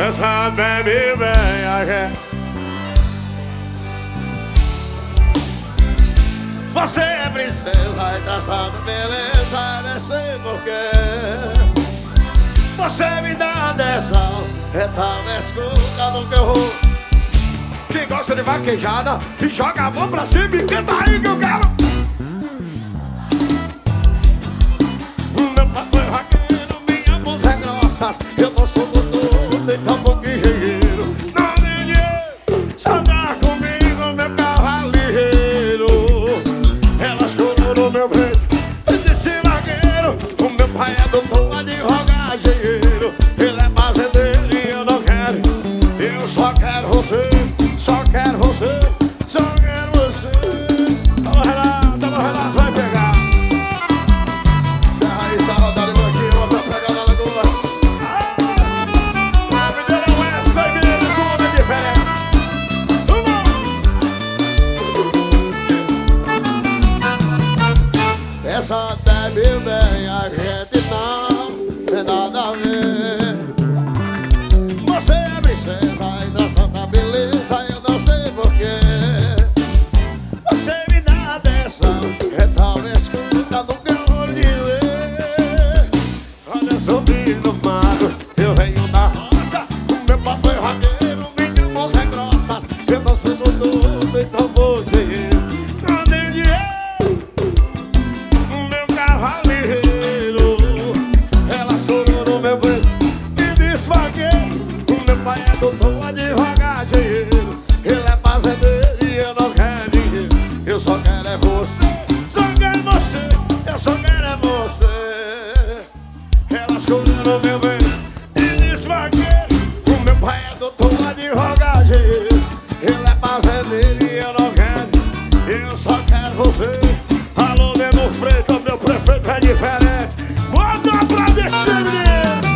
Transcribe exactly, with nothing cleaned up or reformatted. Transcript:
Essa bebe bem a gente. Você é princesa e traçada beleza, não sei porquê. Você me dá atenção, é tão escuta no que eu vou. Quem gosta de vaquejada, e joga a mão pra cima e canta aí que eu quero. Meu papo é vaqueiro, minha voz é grossas. Eu não sou doutor, nem tão pouco engenheiro. Não tem dinheiro, só dá comigo, meu cavalheiro. Elas coram no meu peito, desse vaqueiro. O meu pai é doutor, advogado, engenheiro. Ele é fazendeiro e eu não quero. Eu só quero você, só quero você, só quero você. Alô, Renato, alô, Renato, vai pegar. Serra aí, essa rodada de banquinho, outra pegada na lagoa. A Mineira Oeste, vai vir, isso é uma diferença. Essa bebe bem, a gente não tem nada a ver. Você é princesa e traça da beleza, eu não sei porquê. Você me dá atenção, é tal escuta do que eu vou lhe ler. Olha, eu sou filho do mato, eu venho da roça. O meu papo é vaqueiro, minhas mãos é grossas. Eu não sou doutor, então vou dizer. Não tenho dinheiro, meu cavalheiro. Elas coram no meu peito e desvagueiro. Meu pai é doutor, advogado, engenheiro. Ele é fazendeiro e eu não quero dinheiro. Eu só quero é você, só quero você, eu só quero é você. Elas curam no meu bem e desvagueiro. O meu pai é doutor, advogado, engenheiro. Ele é fazendeiro e eu não quero. Eu só quero você. Alô, Neno Freitas, meu prefeito é diferente. Bota pra descer, menino.